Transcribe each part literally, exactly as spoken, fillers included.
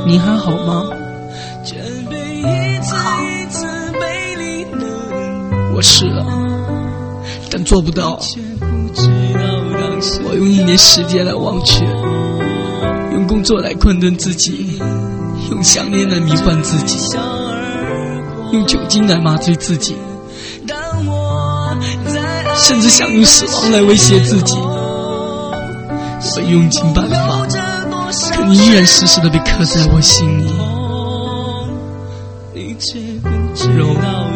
你还好吗？ 好。 我试了，但做不到。我用一年时间来忘却，用工作来困顿自己，用想念来迷幻自己，用酒精来麻醉自己，甚至想用死亡来威胁自己。我用尽办法，可你依然时时地被刻在我心里。柔，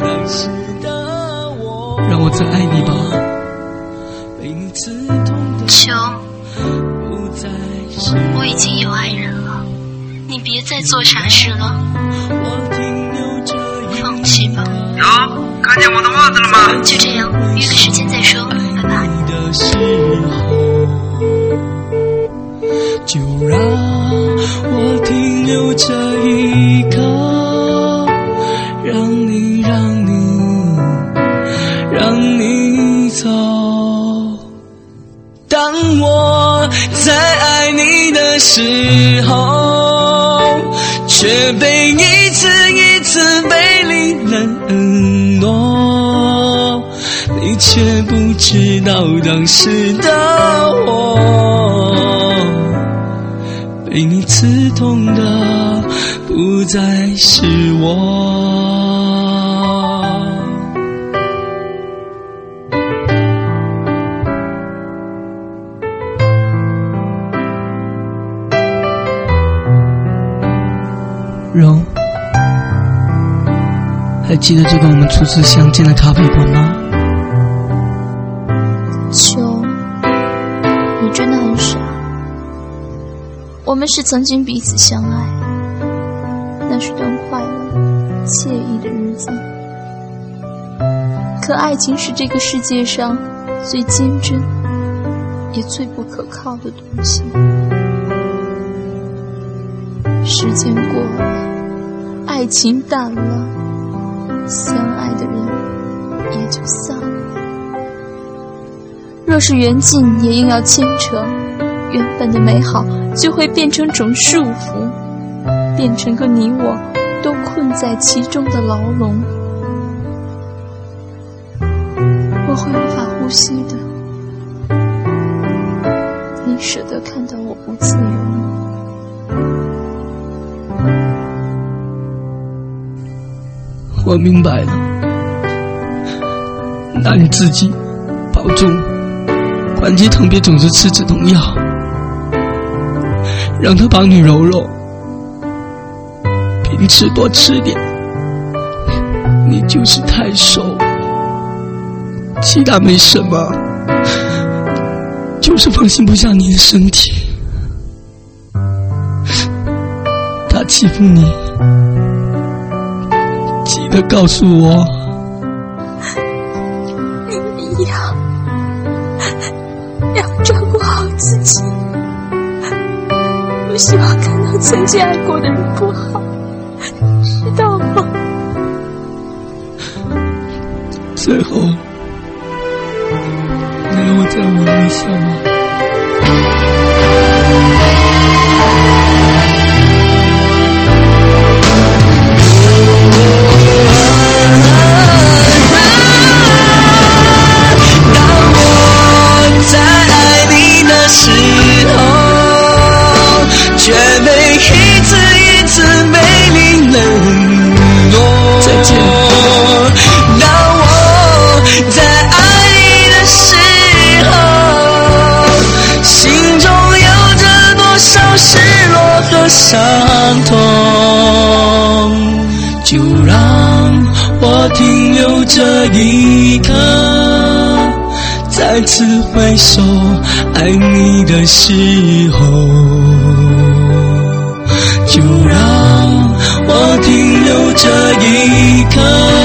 让我再爱你吧。 秋，我已经有爱人了，你别再做傻事了，放弃吧。 哟，看见我的袜子了吗？ 就这样，约个时间再说，拜拜。 就让我停留这一刻，让你让你让你走。当我在爱你的时候，却被一次一次背离冷落，你却不知道当时的我被你刺痛的不再是我。柔，还记得这个我们初次相见的咖啡馆吗？ 秋，你真的很傻。我们是曾经彼此相爱，那是段快乐惬意的日子。可爱情是这个世界上最坚贞也最不可靠的东西。时间过了，爱情淡了，相爱的人也就散了。若是缘尽也硬要牵扯，原本的美好就会变成种束缚，变成个你我都困在其中的牢笼。我会无法呼吸的。你舍得看到我不自由吗？ 我明白了，那你自己保重，关节疼别总是吃止痛药，让他帮你揉揉，平时多吃点。你就是太瘦，其他没什么，就是放心不下你的身体。他欺负你，记得告诉我。 你要要照顾好自己，不希望看到曾经爱过的人不好，知道吗？ 最后，你让我再吻一下吗？ 却被一次一次被你冷落。 再见。 当我在爱你的时候，心中有着多少失落和伤痛，就让我停留这一刻，再次回首爱你的时候，就让我停留这一刻，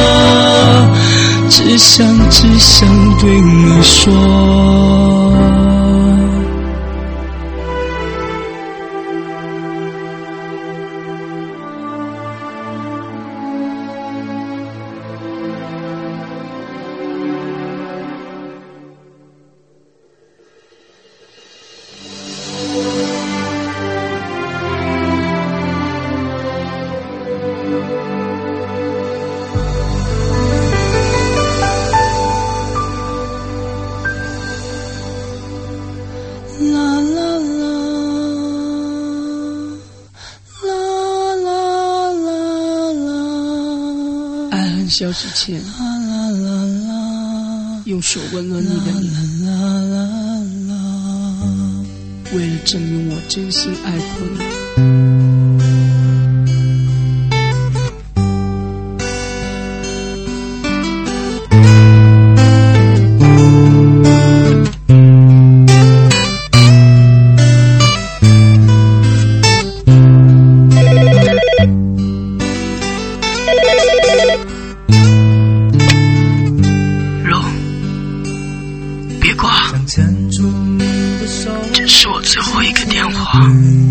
只想只想对你说。 消失前，用手温暖你的脸，为了证明我真心爱过你。 这是我最后一个电话，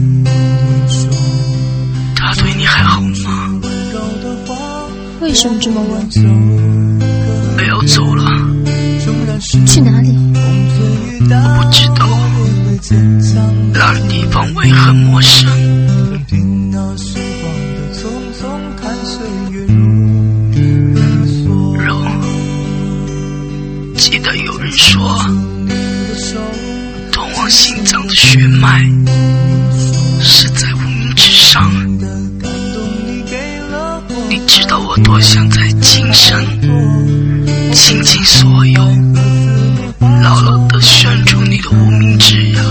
他对你还好吗？ 为什么这么问？ 我要走了。 去哪里？ 我不知道，那个地方我也很陌生。肉，记得有人说通往心脏的血脉是在无名指上。你知道我多想在今生倾尽所有，牢牢地拴住你的无名指呀。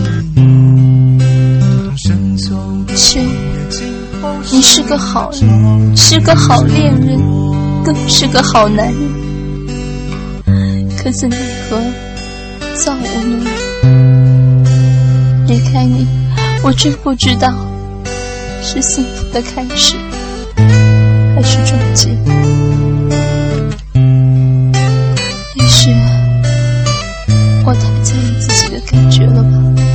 是，你是个好人，是个好恋人，更是个好男人。可是奈何造物弄人，离开你，我真不知道是幸福的开始还是终结。也许我太在意自己的感觉了吧。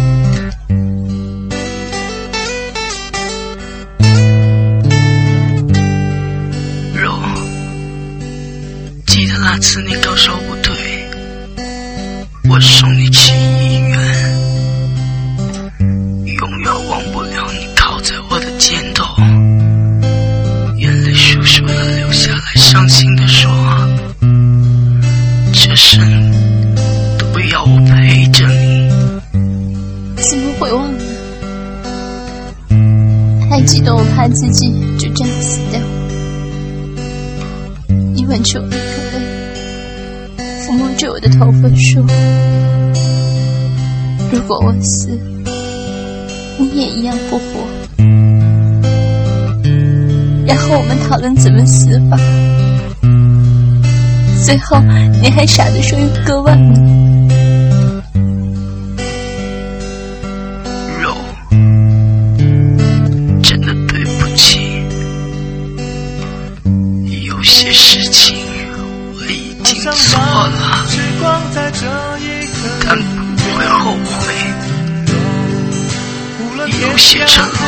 肉，记得那次你高烧不退，我送你去医院，永远忘不了你靠在我的肩头，眼泪簌簌地流下来，伤心地说，这生都要我陪着你。 怎么会忘呢？太激动，我怕自己就这样死掉。你挽着我的头发，抚摸着我的头发说，如果我死，你也一样不活。然后我们讨论怎么死法，最后你还傻地说用割腕呢。 肉，真的对不起，有些事情我已经做了，但不会后悔。有些承诺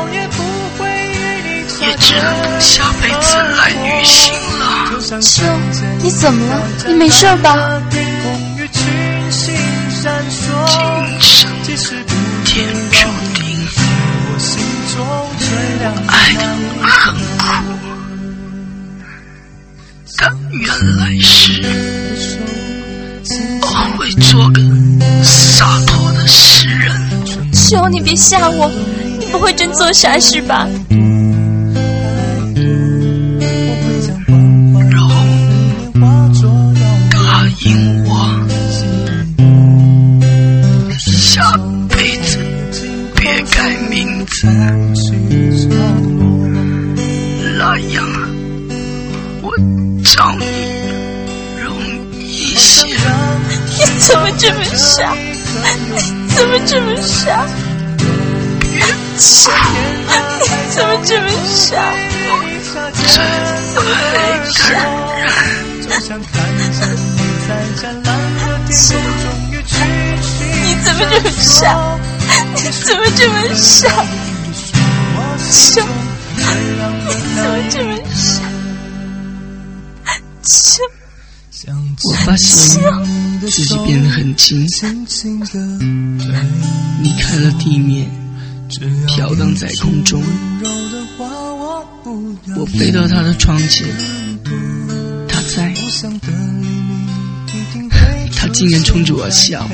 也只能等下辈子来履行了。 秋，你怎么了？你没事吧？ 今生天注定，爱得很苦，但愿来世我会做个洒脱的诗人。 秋，你别吓我，你不会真做傻事吧？ 肉，答应我，下辈子别改名字，那样我找你容易些。 你怎么这么傻？你怎么这么傻？秋，你怎么这么傻？ 最会的人。 秋，你怎么这么傻？你怎么这么傻？秋，你怎么这么傻？秋， 我发现自己变得很轻，离开了地面，飘荡在空中。我飞到他的窗前，他在，他竟然冲着我笑，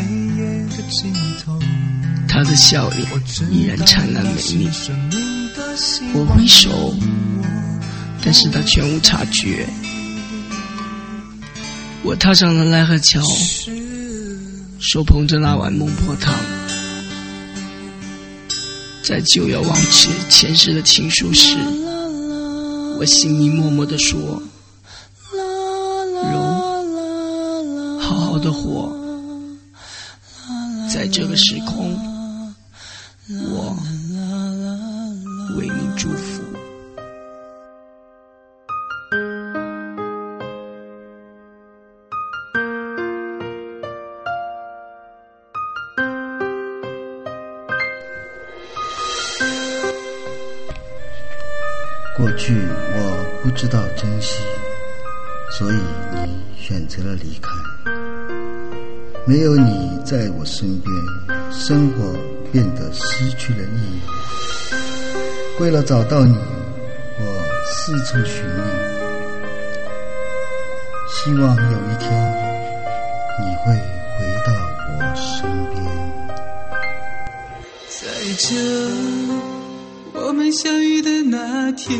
他的笑脸依然灿烂美丽。我挥手，但是他全无察觉， 我踏上了奈何桥，手捧着那碗孟婆汤，在就要忘记前世的情书时，我心里默默地说，容，好好的活，在这个时空，我为你祝福。 过去我不知道珍惜，所以你选择了离开。没有你在我身边，生活变得失去了意义。为了找到你，我四处寻觅，希望有一天你会回到我身边。 在这我们相遇的那天，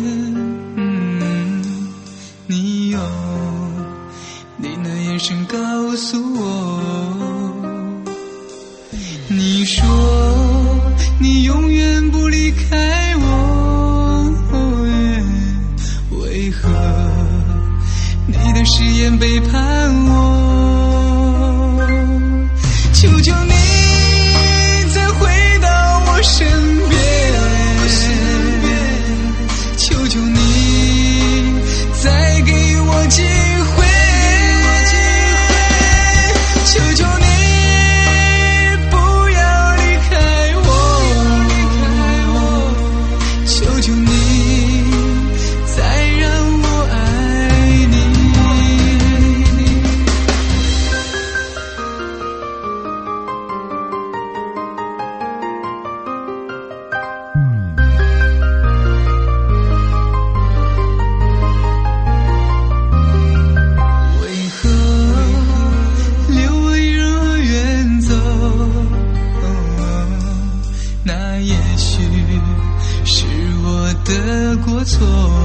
嗯，你有你那眼神告诉我，你说你永远不离开我，哦，为何你的誓言背叛我？求求你再回到我身边，求求你再给我机会，求求你不要离开我，求求你再让我爱你。为何留我一人而远走？那也许是我的过错，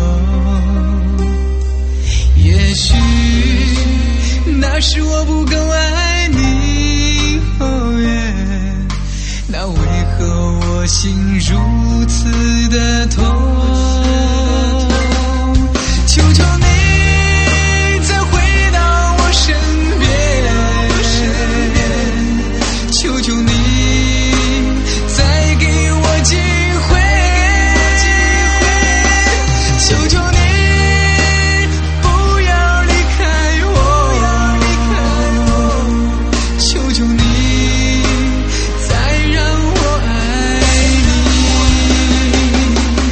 也许那是我不够爱你，哦耶，那为何我心如此的痛？求求你再回到我身边，求求你再给我机会，求求你不要离开我，求求你再让我爱你。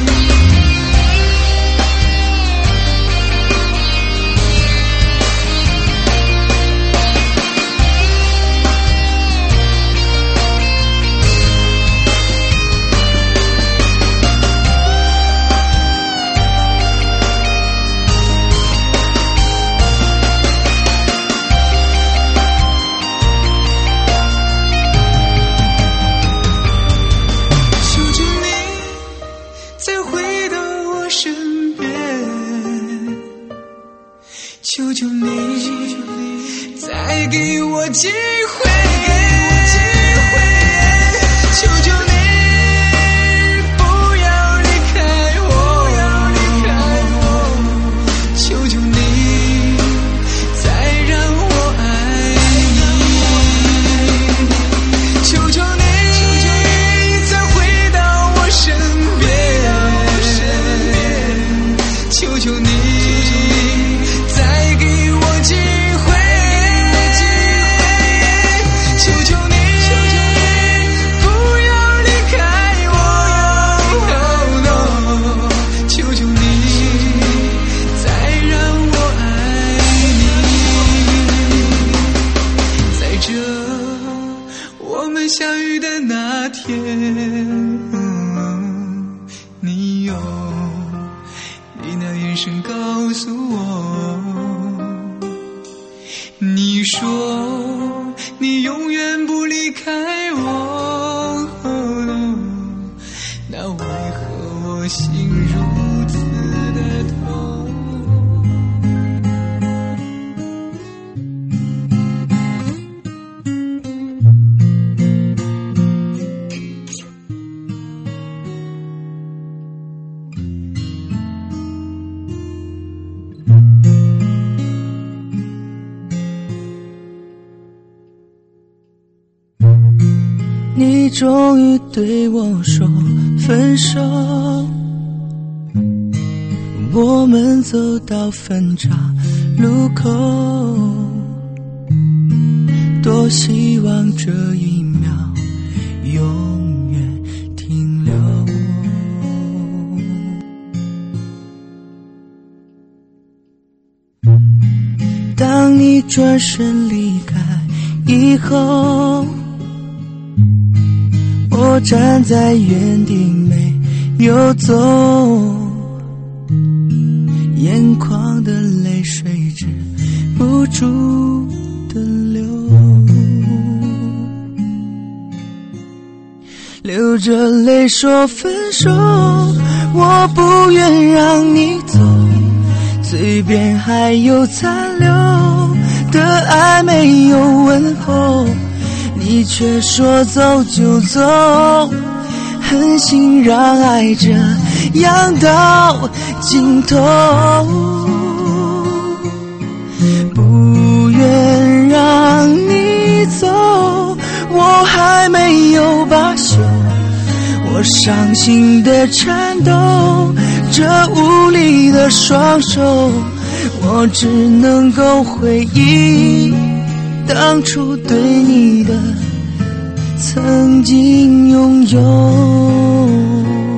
求求你再回到我身边，求求你再给我机会，求求你不要离开我，求求你再让我爱你，求求你再回到我身边，求求你再给我机会，求求你不要离开我，求求你再让我爱你。在这我们相遇的那天，你有你那眼神告诉我，你说你永远不离开我，那为何我心如 「 你终于对我说分手，我们走到分岔路口，多希望这一秒永远停留。当你转身离开以后，我站在原地没有走，眼眶的泪水止不住的流，流着泪说分手，我不愿让你走，嘴边还有残留的爱没有问候，你却说走就走，狠心让爱这样到尽头，不愿让你走，我还没有罢休，我伤心的颤抖，这无力的双手，我只能够回忆当初对你的曾经拥有。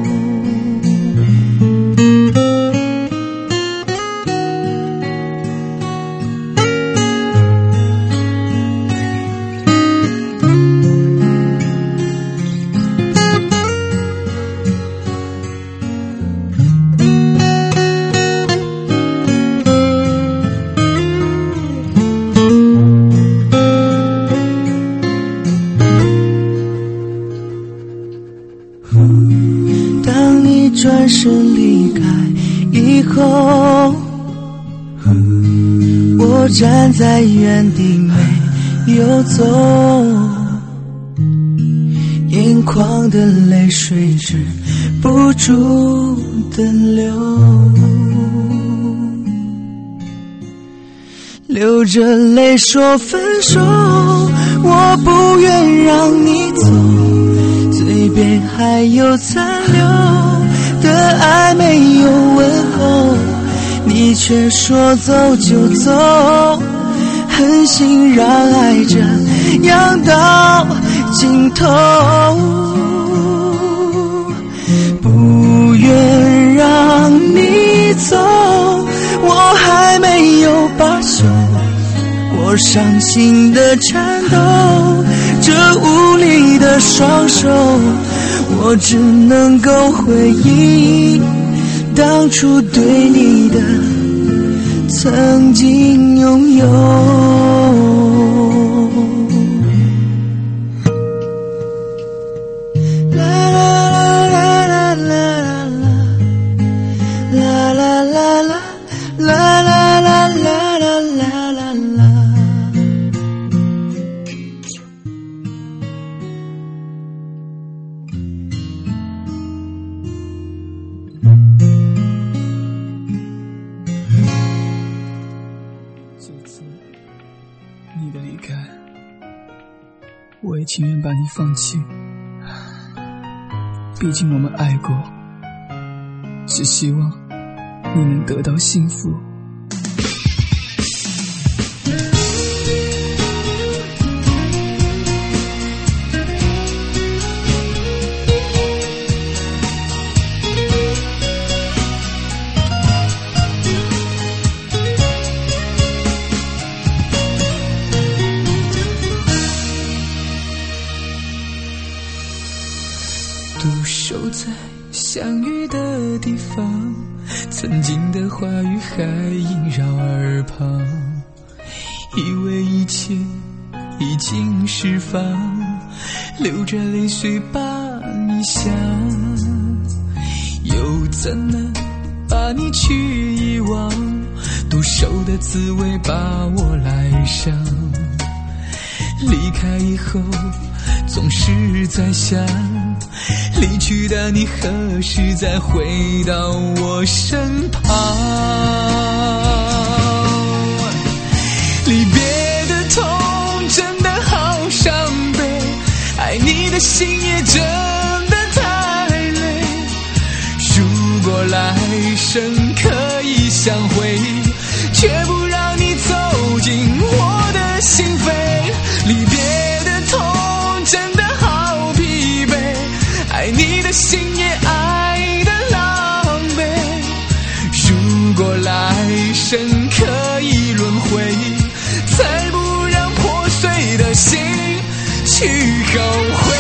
当你转身离开以后，我站在原地没有走，眼眶的泪水止不住的流，流着泪说分手，我不愿让你走，嘴边还有残留的爱没有问候，你却说走就走，狠心让爱这样到尽头，不愿让你走，我还没有罢休，我伤心的颤抖，这无力的双手，我只能够回忆当初对你的曾经拥有。 你的离开，我也情愿把你放弃，毕竟我们爱过，只希望你能得到幸福。 独守在相遇的地方，曾经的话语还萦绕耳旁，以为一切已经释放，流着泪水把你想，又怎能把你去遗忘，独守的滋味把我来伤，离开以后总是在想， 离去的你何时再回到我身旁？离别的痛真的好伤悲，爱你的心也真的太累。如果来生可以相会，却不让你走进我的心扉。离别的痛真的好疲惫，爱你的心也爱得狼狈。如果来生可以轮回，才不让破碎的心去后悔。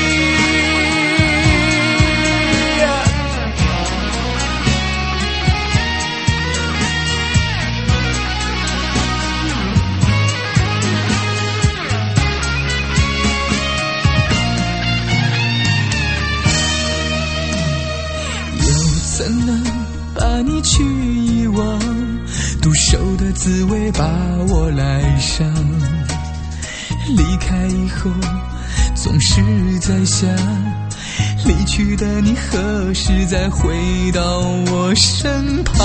怎能把你去遗忘？独守的滋味把我来伤。离开以后总是在想，离去的你何时再回到我身旁？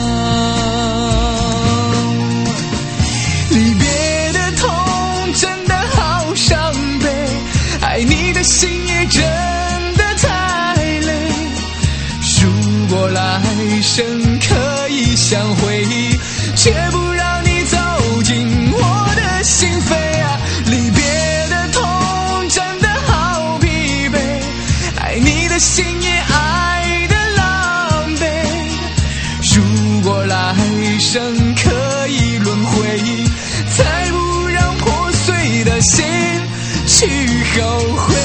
离别的痛真的好伤悲，爱你的心也真的太累。如果来生可以相会，却不让你走进我的心扉啊！离别的痛真的好疲惫，爱你的心也爱得狼狈。如果来生可以轮回，才不让破碎的心去后悔。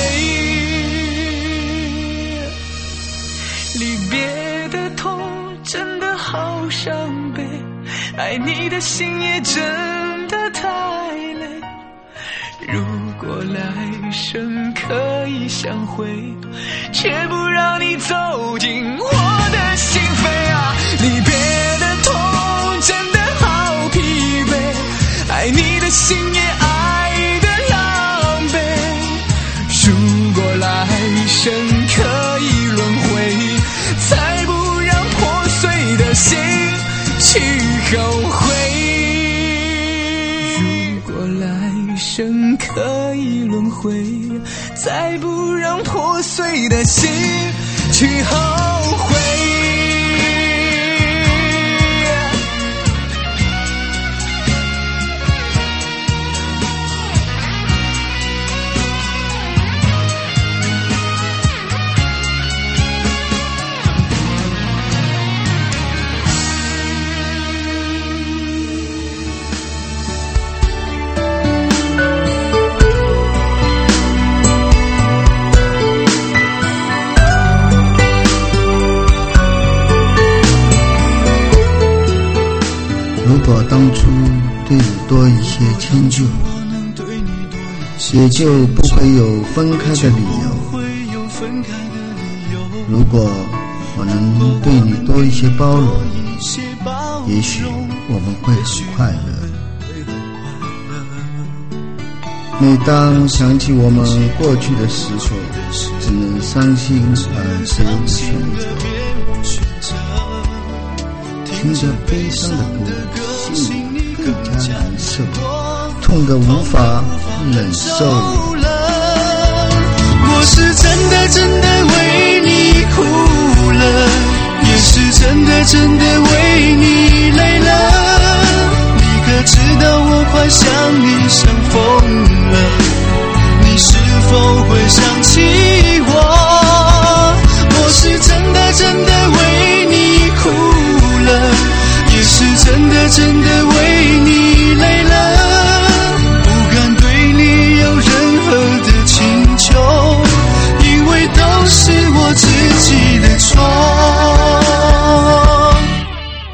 离别的痛真的好伤悲，爱你的心也真的太累。如果来生可以相会，却不让你走进我的心扉啊！离别的痛真的好疲惫，爱你的心也爱得狼狈。如果来生可以轮回，才不让破碎的心去后悔。如果来生可以轮回，再不让破碎的心去后悔。 如果当初对你多一些迁就，也就不会有分开的理由。如果我能对你多一些包容，也许我们会很快乐。每当想起我们过去的时候，只能伤心而别无选择。听着悲伤的歌，心里更加难受，痛得无法忍受。 我是真的真的为你哭了，也是真的真的为你累了。你可知道我快想你想疯了，你是否会想起我？我是真的真的为你哭了，也是真的真的为你累了。不敢对你有任何的请求，因为都是我自己的错。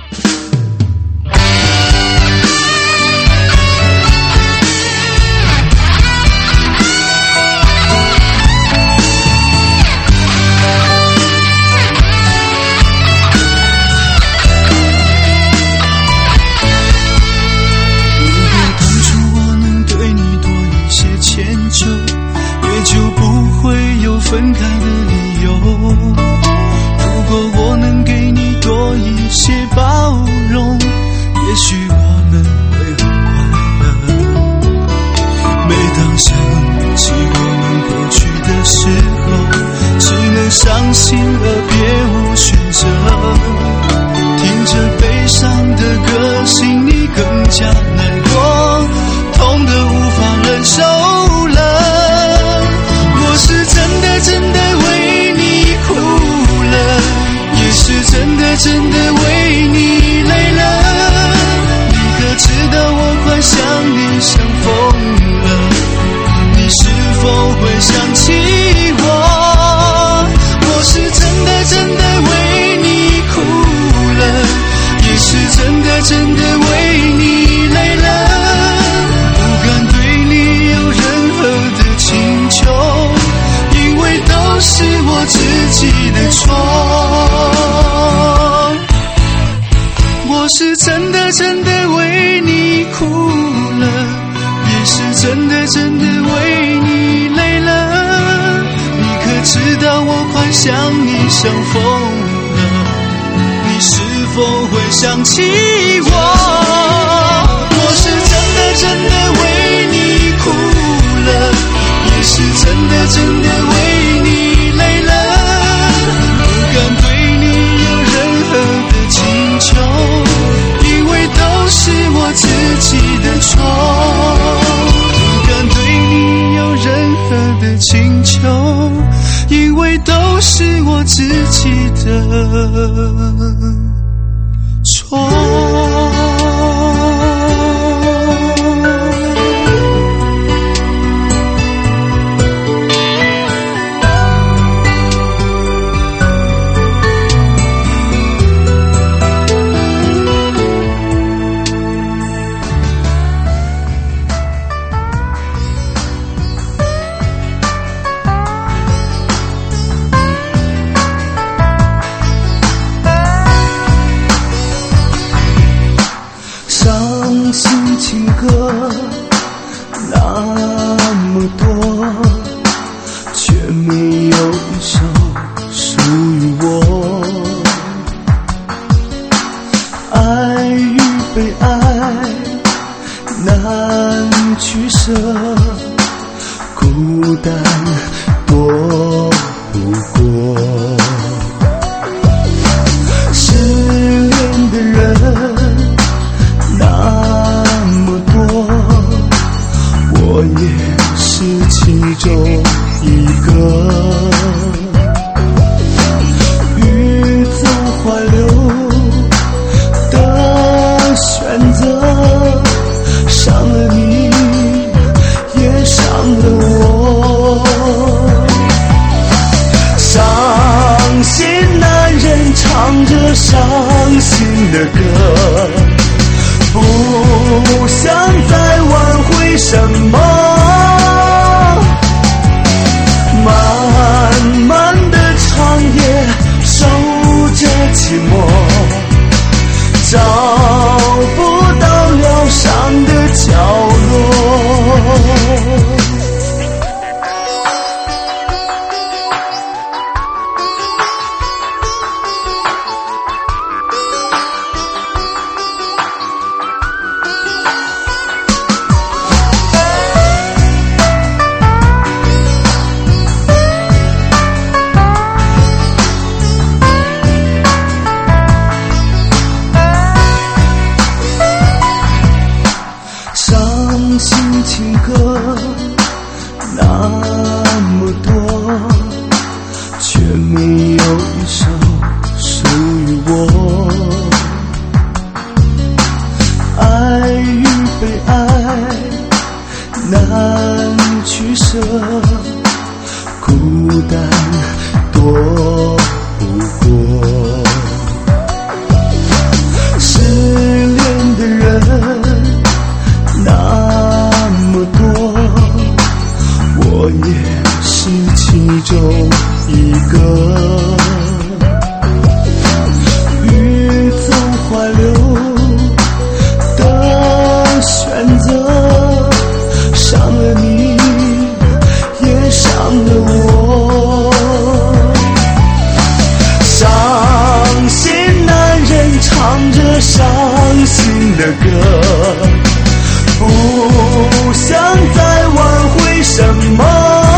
真的为你累了？你可知道我快想念像疯了？你是否会想起我？我是真的真的为你哭了，也是真的真的为你累了。不敢对你有任何的请求，因为都是我自己的错。我是真的真的为你哭了，也是真的真的为你累了。你可知道我快想你像疯了？你是否会想起我？我是真的真的为你哭了，也是真的真的为你累了。不敢对你有任何的请求，因为都是我自己的错。不敢对你有任何的请求，因为都是我自己的错。情歌那么多，却没有一首属于我。爱与被爱难取舍，孤单多不过。失恋的人那么多，我也是其中一个。欲走还留的选择，伤了你，也伤了我。伤心男人唱着伤心的歌，不想再挽回什么。漫漫的长夜，守着寂寞，找不到疗伤的角落。情歌那么多，却没有一首属于我。爱与被爱难取舍，孤单多不过。失恋的人那么多，我也是其中一个。欲走还留的选择，伤了你，也伤了我。伤心男人唱着伤心的歌，不想再挽回什么。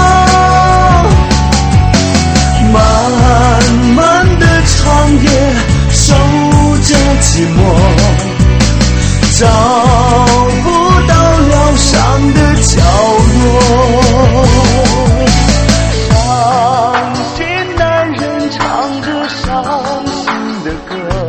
漫漫的长夜，守着寂寞，找不到疗伤的角落。伤心男人唱着伤心的歌，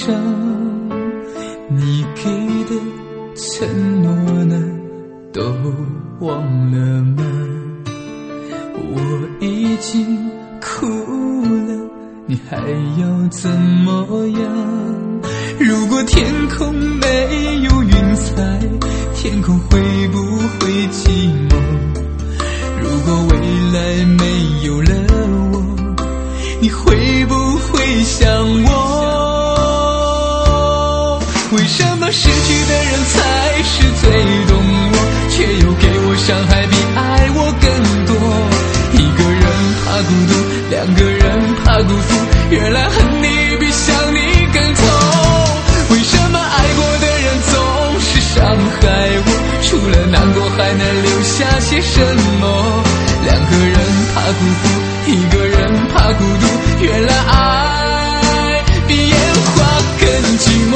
上，你给的承诺呢，都忘了吗？我已经哭了，你还要怎么样？如果天空没有云彩，天空会不会寂寞？如果未来没有了我，你会不会想我？为什么失去的人才是最懂我，却又给我伤害比爱我更多？一个人怕孤独，两个人怕辜负，原来恨你比想你更痛。为什么爱过的人总是伤害我？除了难过还能留下些什么？两个人怕辜负，一个人怕孤独，原来爱比烟花更寂寞。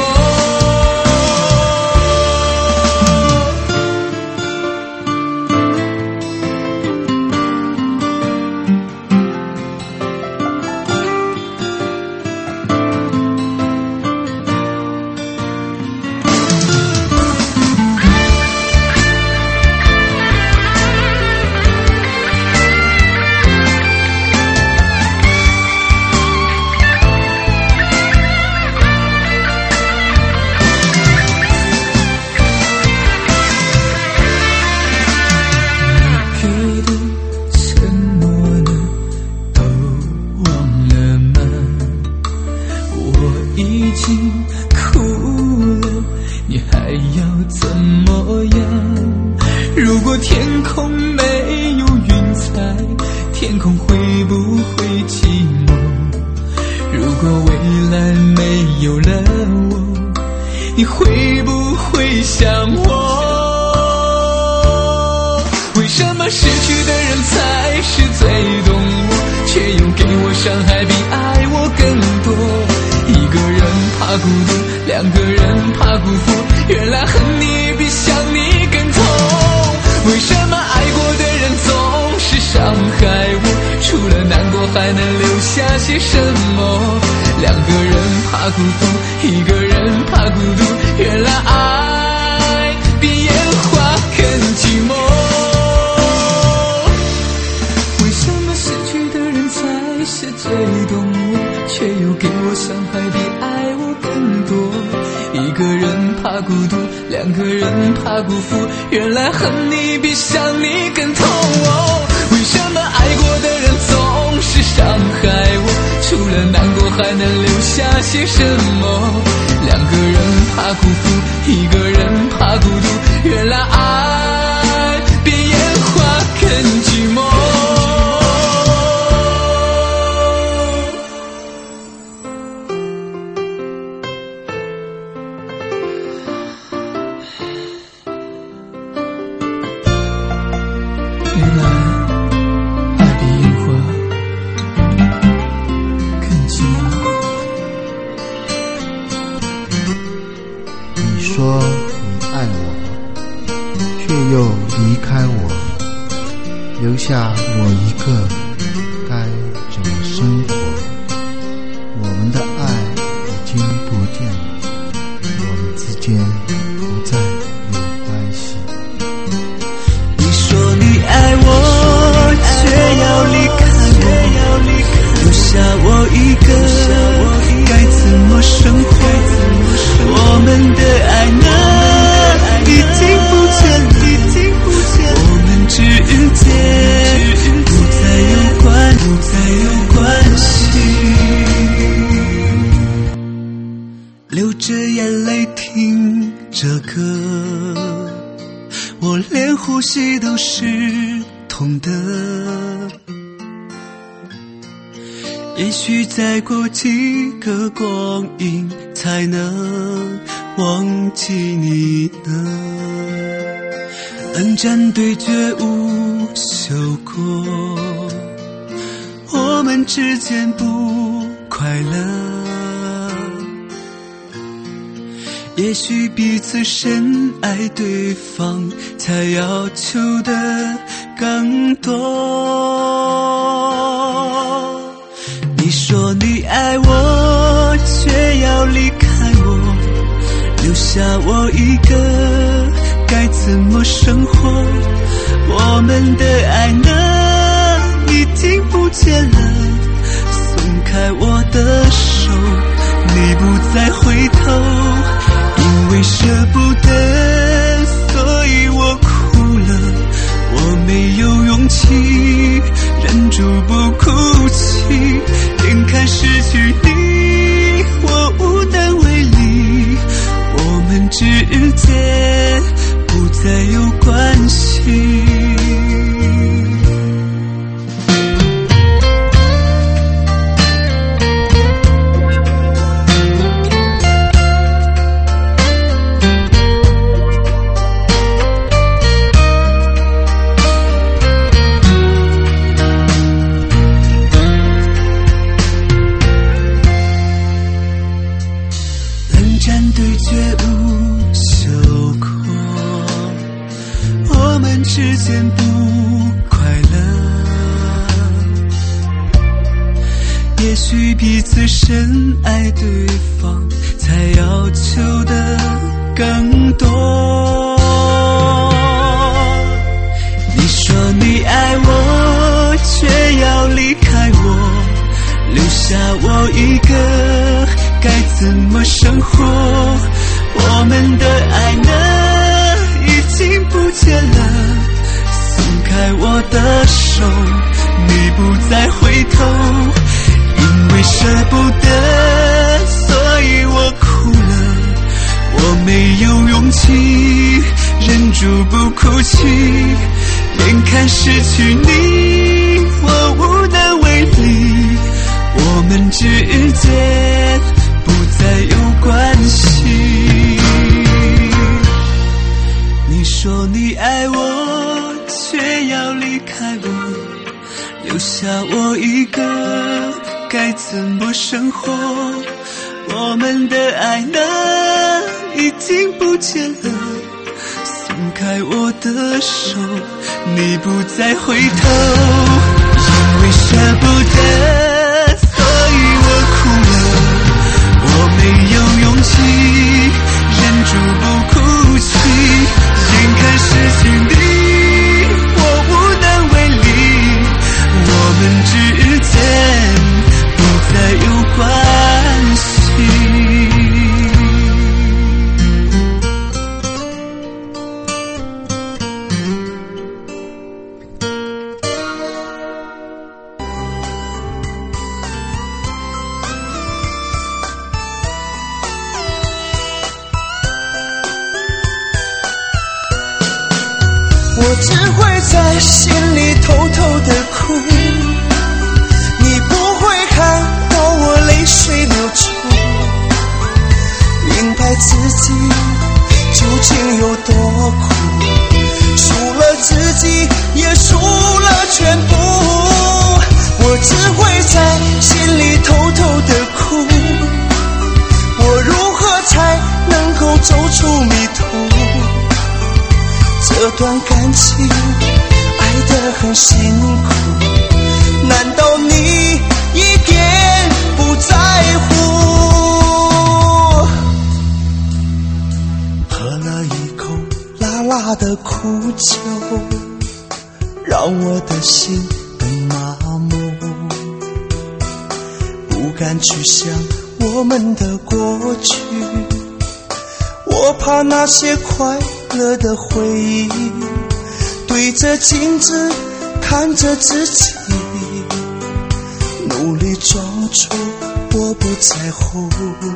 再过几个光阴才能忘记你呢？恩战对决无休过，我们之间不快乐。也许彼此深爱对方，才要求的更多。你说你爱我，却要离开下我一个，该怎么生活？我们的爱呢，已经不见了。松开我的手，你不再回头，因为舍不得，所以我哭了。我没有勇气忍住不哭泣，眼看失去你，我无能为力。我们之间不再有关系。之间不快乐，也许彼此深爱对方，才要求的更多。你说你爱我，却要离开我，留下我一个，该怎么生活？我们的爱呢，已经不见了。松开我的手，你不再回头，因为舍不得，所以我哭了。我没有勇气忍住不哭泣，眼看失去你，我无能为力。我们之间不再有关系。你说你爱我，却要离开我，留下我一个，该怎么生活？我们的爱呢，已经不见了。松开我的手，你不再回头，因为舍不得，所以我哭了。我没有勇气忍住不哭泣，眼看失去你，我无能为力。我们之间不再有关系。 我只会在心里偷偷的哭，你不会看到我泪水流出，明白自己究竟有多苦，输了自己也输了全部。我只会在心里偷偷的哭，我如何才能够走出迷途？这段感情爱得很辛苦，难道你一点不在乎？喝了一口辣辣的苦酒，让我的心更麻木，不敢去想我们的过去，我怕那些快乐的回忆，对着镜子看着自己，努力装出我不在乎。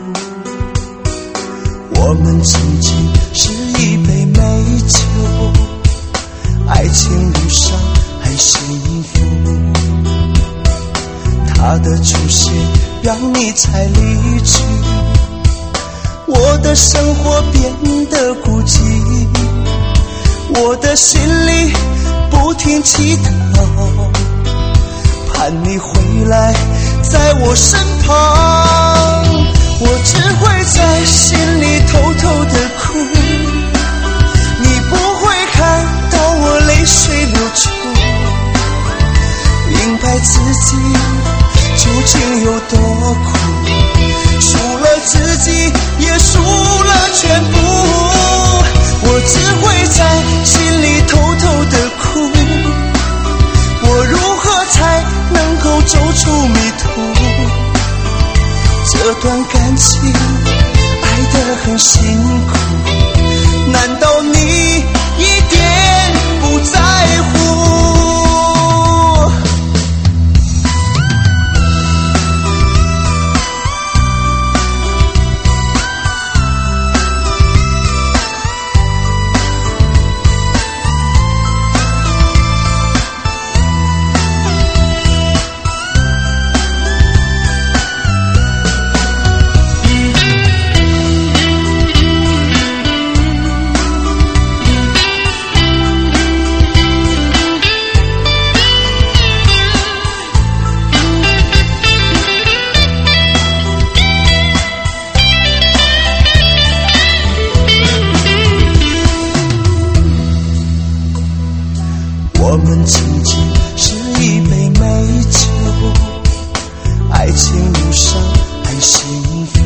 我们曾经是一杯美酒，爱情路上很幸福，他的出现让你才离去，我的生活变得孤寂，我的心里不停祈祷，盼你回来在我身旁。我只会在心里偷偷的哭，你不会看到我泪水流出，明白自己究竟有多苦，输了自己也输了全部。 辛苦，难道你一点不在乎？我们仅仅是一杯美酒，爱情路上很幸福，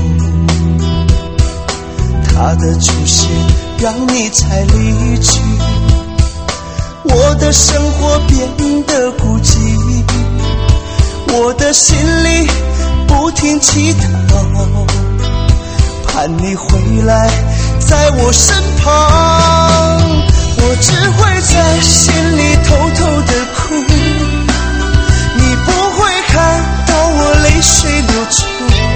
他的出现让你才离去，我的生活变得孤寂，我的心里不停祈祷，盼你回来在我身旁，我只会在心里偷偷的哭，你不会看到我泪水流出，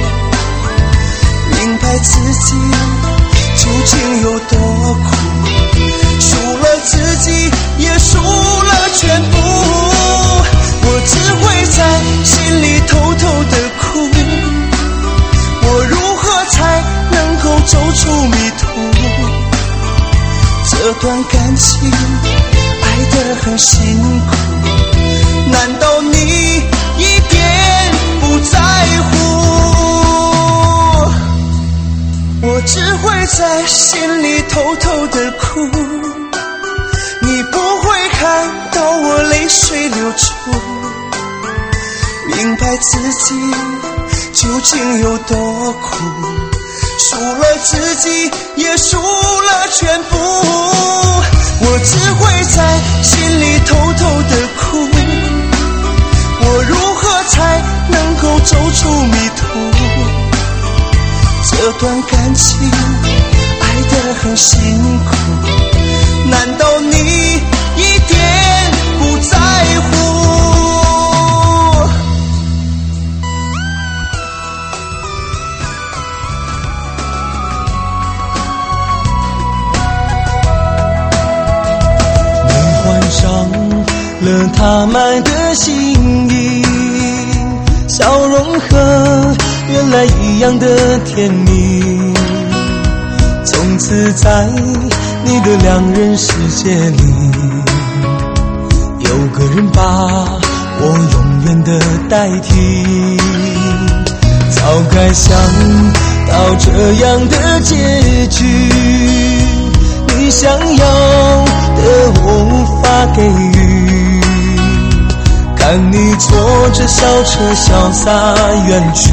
明白自己究竟有多苦，输了自己也输了全部，我只会在心里偷偷的哭，我如何才能够走出迷途，这段感情爱得很辛苦，难道你一点不在乎？我只会在心里偷偷的哭，你不会看到我泪水流出，明白自己究竟有多苦，输了自己也输了全部，我只会在心里偷偷的哭，我如何才能够走出迷途，这段感情爱得很辛苦，难道你一点不在乎？了他买的新衣，笑容和原来一样的甜蜜，从此在你的两人世界里，有个人把我永远的代替，早该想到这样的结局，你想要的我无法给予，看你坐着小车潇洒远去，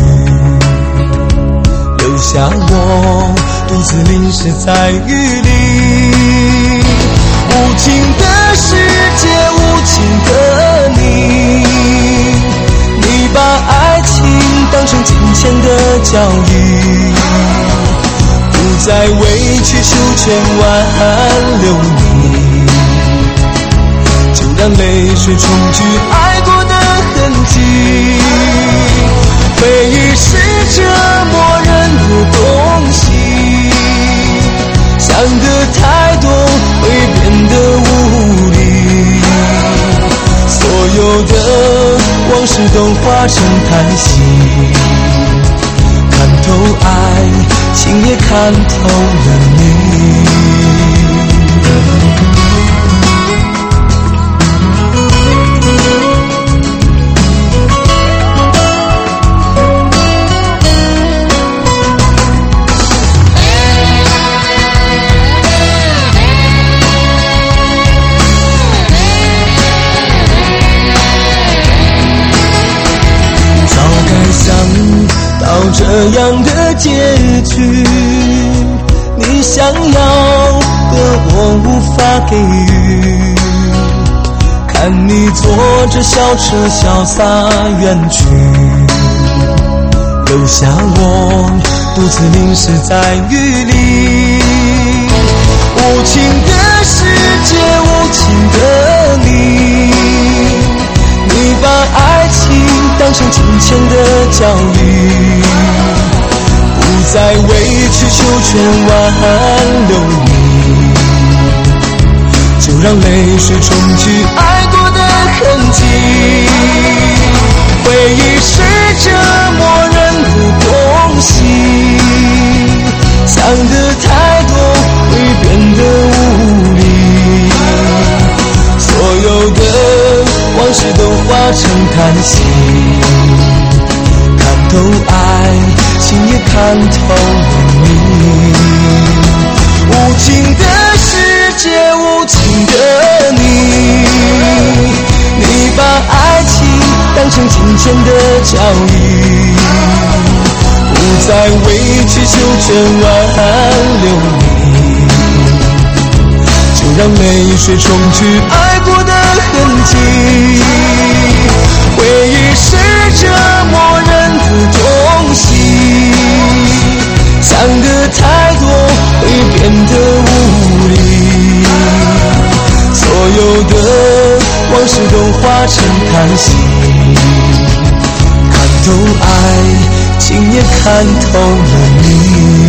留下我独自淋湿在雨里，无情的世界，无情的你，你把爱情当成金钱的交易，不再委曲求全挽留你，就让泪水冲去爱过的痕迹，回忆是折磨人的东西，想得太多会变得无力，所有的往事都化成叹息，看透爱情也看透了你。到这样的结局，你想要的我无法给予，看你坐着小车潇洒远去，留下我独自淋湿在雨里， 无情的世界，无情的你，你把爱情当成金钱的交易，不再委曲求全挽留你，就让泪水冲去爱过的痕迹。回忆是折磨人的东西，想得太多会变得无力，所有的往事都化成叹息，看透爱情也看透了你。无情的世界，无情的你，你把爱情当成金钱的交易，不再委曲求全挽留你，就让泪水冲去爱过的痕迹。回忆是折磨人的东西，想得太多会变得无力，所有的往事都化成叹息，看透爱情也看透了你。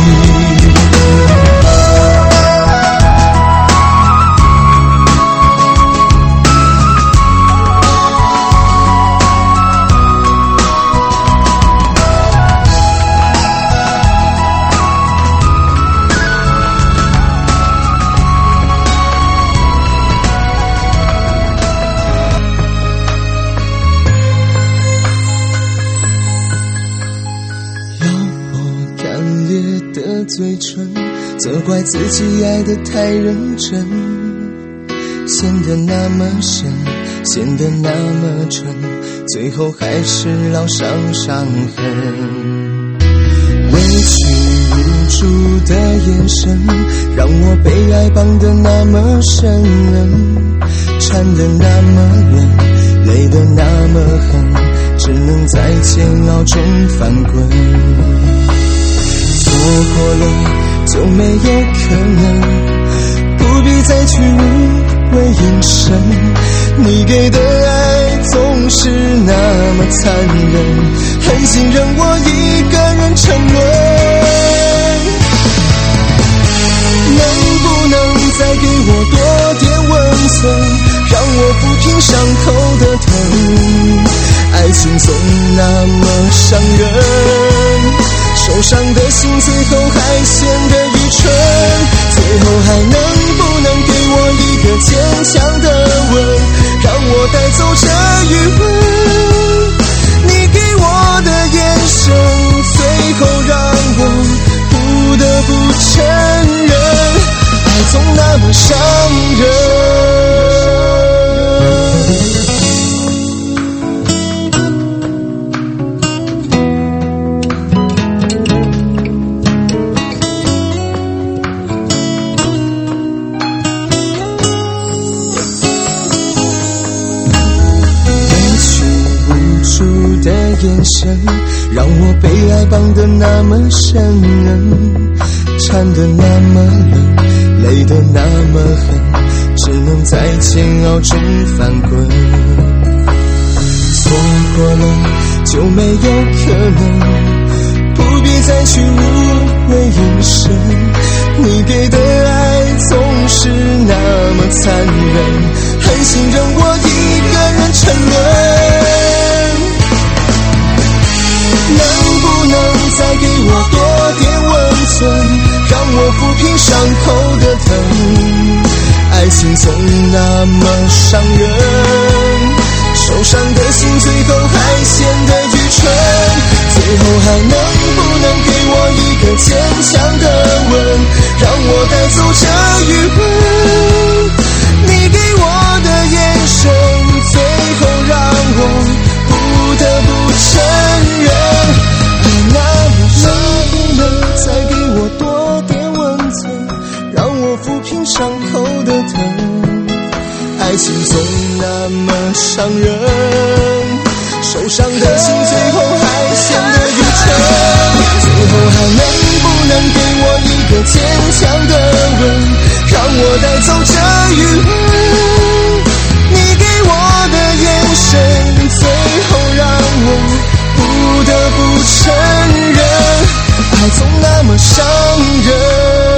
嘴唇责怪自己爱得太认真，陷得那么深，陷得那么蠢，最后还是烙上伤痕。委屈无助的眼神让我被爱绑得那么深，缠得那么远，累得那么狠，只能在煎熬中翻滚。错过了就没有可能，不必再去误会一生，你给的爱总是那么残忍，狠心让我一个人沉沦。能不能再给我多点温存，让我抚平伤口的疼，爱情总那么伤人，受伤的心最后还显得愚蠢，最后还能不能给我一个坚强的吻，让我带走这余温。你给我的眼神最后让我不得不承认，爱总那么伤人。眼神让我被爱绑得那么深，缠得那么冷，累得那么狠，只能在煎熬中翻滚。错过了就没有可能，不必再去误会一生，你给的爱总是那么残忍，狠心让我一个人沉沦。能不能再给我多点温存，让我抚平伤口的疼，爱情总那么伤人，受伤的心最后还显得愚蠢，最后还能不能给我一个坚强的吻，让我带走这余温。你给我的眼神最后让我不得不承认，再给我多点温存，让我抚平伤口的疼，爱情总那么伤人，受伤的心最后还显得愚蠢，最后还能不能给我一个坚强的吻， 我带走这余温，你给我的眼神，最后让我不得不承认，爱总那么伤人。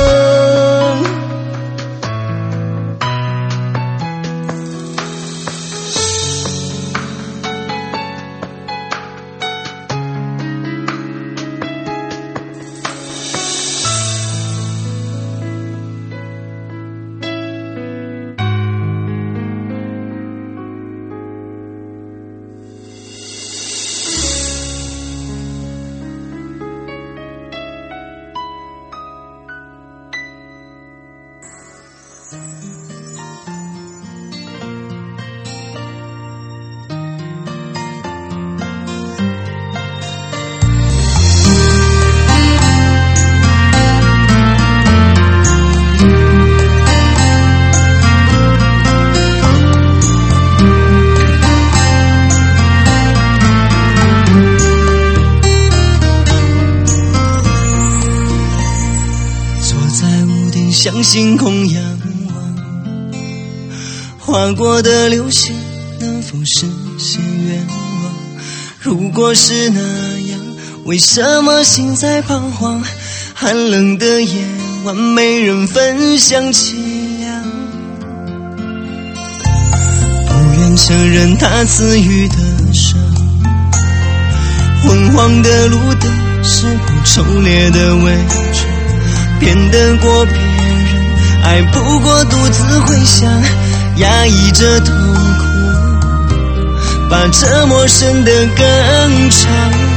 向星空仰望，划过的流星能否实现愿望？如果是那样，为什么心在彷徨？寒冷的夜晚，没人分享凄凉。不愿承认他赐予的伤，昏黄的路灯，是否丑烈的伪装？骗得过别人，爱不过独自回想，压抑着痛苦，把折磨伸得更长。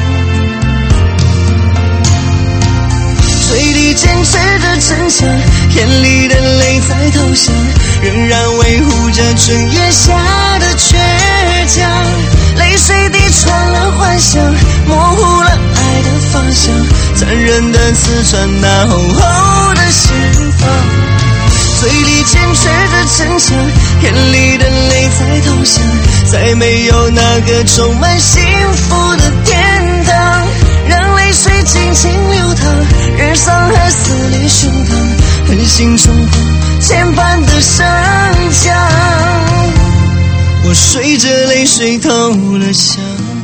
嘴里坚持着逞强，眼里的泪在投降，仍然维护着春夜下的倔强。泪水滴穿了幻想，模糊了爱的方向，残忍的刺穿那厚厚的心房。嘴里坚持着逞强，眼里的泪在投降，再没有那个充满幸福的天堂。让泪水尽情流淌，任伤害撕裂胸膛，狠心冲破牵绊的绳墙。我随着泪水投了降。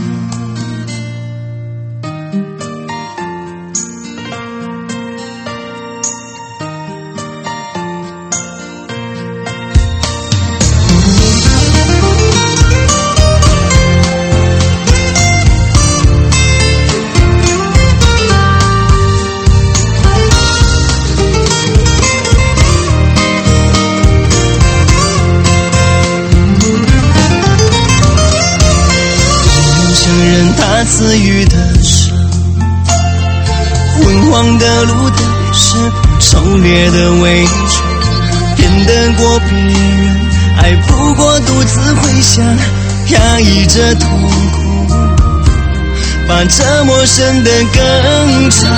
他赐予的伤，昏黄的路灯，是否丑烈的伪装？骗得过别人，爱不过独自回想，压抑着痛苦，把折磨伸得更长。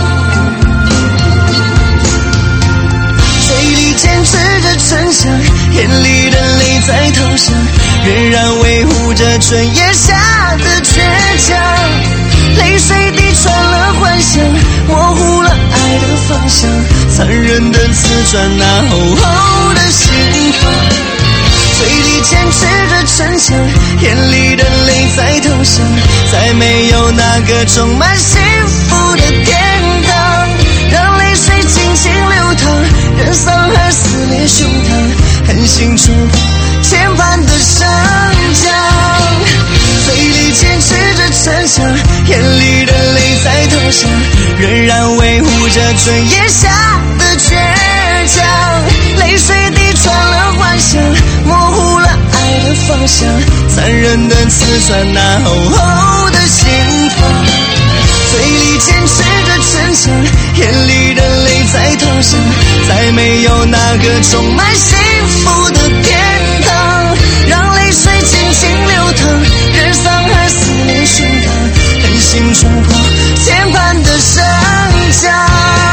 嘴里坚持着逞强，眼里的泪在投降，仍然维护着春夜下的倔强。泪水滴穿了幻想，模糊了爱的方向，残忍的刺穿那厚厚的心房。嘴里坚持着逞强，眼里的泪在投降，再没有那个充满幸福的天堂。让泪水尽情流淌，任伤害撕裂胸膛，狠心冲破牵绊的绳墙。嘴里坚持着逞强，眼里的泪在投降，仍然维护着春夜下的倔强。泪水滴穿了幻想，模糊了爱的方向，残忍的刺穿那厚厚的心房。嘴里坚持着逞强，眼里的泪在投降，再没有那个充满幸福的天堂。让泪水尽情流淌，任伤害撕裂胸膛，狠心冲破牵绊的绳墙。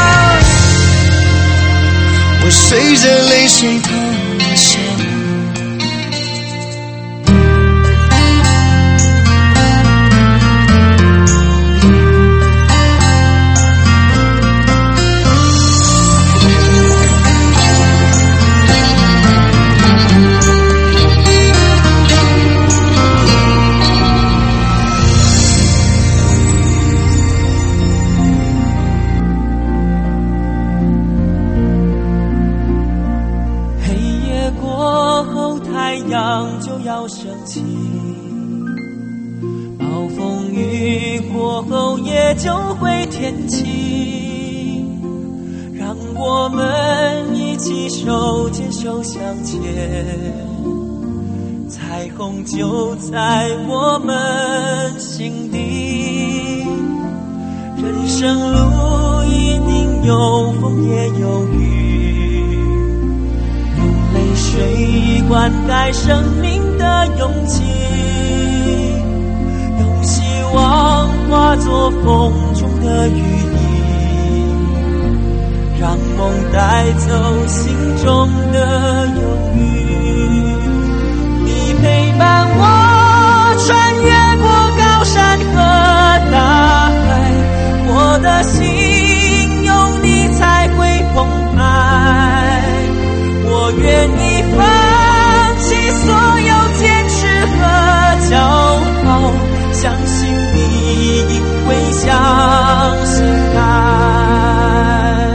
我随着泪水投了降。 阳就要升起，暴风雨过后也就会天晴，让我们一起手牵手向前，彩虹就在我们心底。人生路一定有风也有雨，用泪水灌溉生命的勇气，用希望化作风中的羽翼，让梦带走心中的忧郁。你陪伴我穿越过高山和大海，我的心有你才会澎湃。我愿意放弃所有坚持和骄傲，相信你因为相信爱。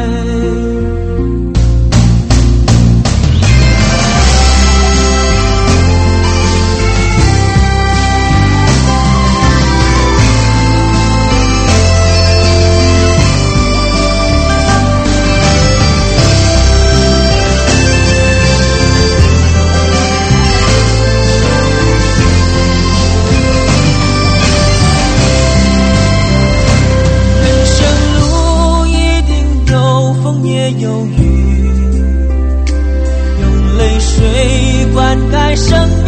有雨，用泪水灌溉生命